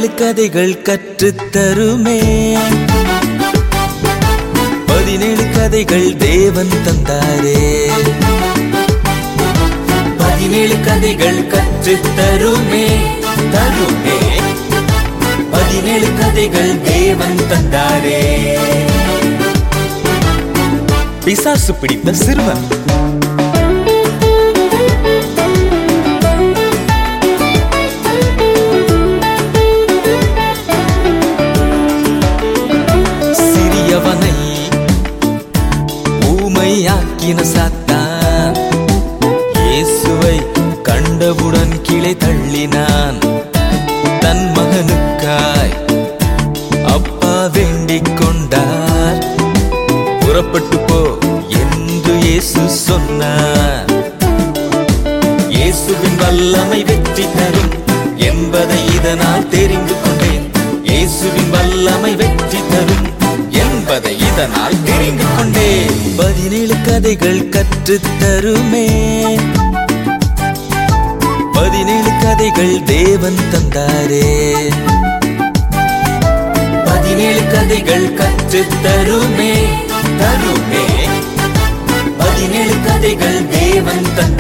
17 கதைகள் கற்றுத் தருமே. 17 கதைகள் தேவன் தந்தாரே. 17 கதைகள் கற்றுத் தருமே தருமே. 17 கதைகள் தேவன் தந்தாரே. பிசாசு பிடித்த சிறுவன். சிறியவனை ஊமையாக்கின சாத்தான் இயேசுவை கண்டவுடன் கீழே தள்ளினான். தன் மகனுக்காய் அப்பா வேண்டிக் கொண்டார். புறப்பட்டு போ என்று இயேசு சொன்னார். இயேசுவின் வல்லமை வெற்றி தரும் என்பதை இதனால் தெரிந்து கொண்டேன். இயேசுவின் வல்லமை வெற்றி தரும் என்பதை இதனால் தெரிந்து கொண்டேன். 17 கதைகள் கற்றுத் தருமே. 17 கதைகள் தேவன் தந்தாரே. 17 கதைகள் கற்றுத் தருமே தருமே. 17 கதைகள் தேவன் தந்தாரே.